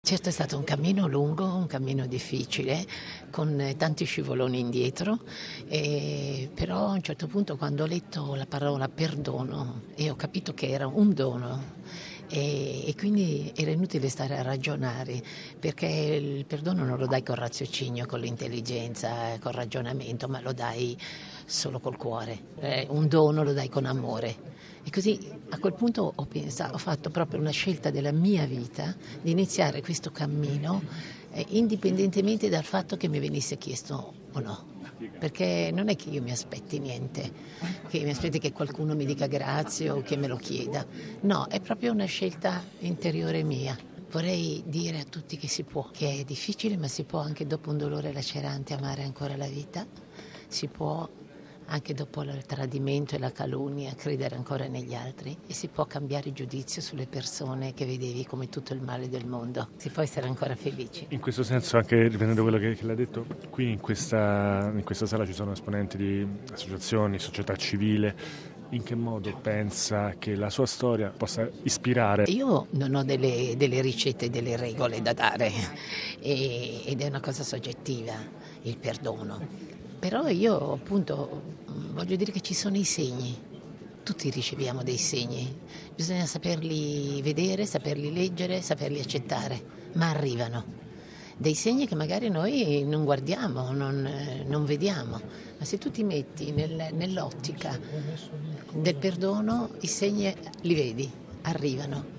Certo è stato un cammino lungo, un cammino difficile, con tanti scivoloni indietro, però a un certo punto quando ho letto la parola perdono e ho capito che era un dono e quindi era inutile stare a ragionare, perché il perdono non lo dai col raziocinio, con l'intelligenza, col ragionamento, ma lo dai solo col cuore, un dono lo dai con amore. E così a quel punto ho fatto proprio una scelta della mia vita di iniziare questo cammino indipendentemente dal fatto che mi venisse chiesto o no. Perché non è che io mi aspetti niente, che mi aspetti che qualcuno mi dica grazie o che me lo chieda. No, è proprio una scelta interiore mia. Vorrei dire a tutti che si può, che è difficile, ma si può anche dopo un dolore lacerante amare ancora la vita, si può anche dopo il tradimento e la calunnia credere ancora negli altri e si può cambiare giudizio sulle persone che vedevi come tutto il male del mondo. Si può essere ancora felici. In questo senso, anche riprendendo quello che l'ha detto, qui in questa sala ci sono esponenti di associazioni, società civile. In che modo pensa che la sua storia possa ispirare? Io non ho delle ricette, delle regole da dare ed è una cosa soggettiva, il perdono. Però io appunto voglio dire che ci sono i segni, tutti riceviamo dei segni, bisogna saperli vedere, saperli leggere, saperli accettare, ma arrivano. Dei segni che magari noi non guardiamo, non vediamo, ma se tu ti metti nell'ottica del perdono, i segni li vedi, arrivano.